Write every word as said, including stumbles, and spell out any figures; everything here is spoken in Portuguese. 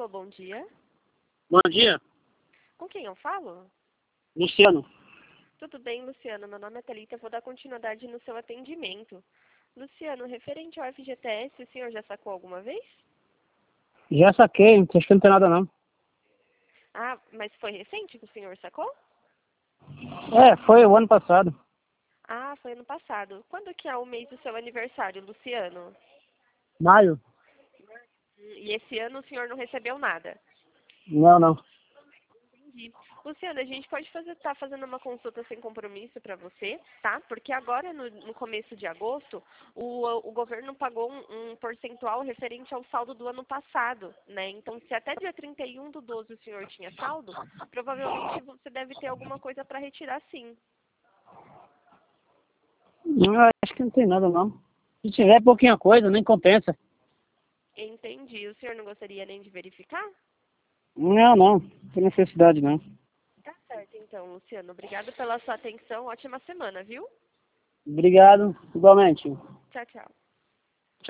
Alô, bom dia. Bom dia, Com quem eu falo? Luciano. Tudo bem, Luciano? Meu nome é Thalita, eu vou dar continuidade no seu atendimento. Luciano, referente ao F G T S, o senhor já sacou alguma vez? Já saquei, acho que não tem nada não. Ah, mas foi recente que o senhor sacou? É, foi o ano passado. Ah, foi ano passado. Quando que é o mês do seu aniversário, Luciano? Maio? Hum, E esse ano o senhor não recebeu nada? Não, não. Entendi. Luciana, a gente pode fazer, tá fazendo uma consulta sem compromisso para você, tá? Porque agora, no, no começo de agosto, o, o governo pagou um, um percentual referente ao saldo do ano passado, né? Então, se até dia trinta e um do doze o senhor tinha saldo, provavelmente você deve ter alguma coisa para retirar, sim. Não, acho que não tem nada não. Se tiver pouquinha coisa, nem compensa. Entendi. O senhor não gostaria nem de verificar? Não, não. Não tem necessidade não. Tá certo, então, Luciano. Obrigada pela sua atenção. Ótima semana, viu? Obrigado, igualmente. Tchau, tchau.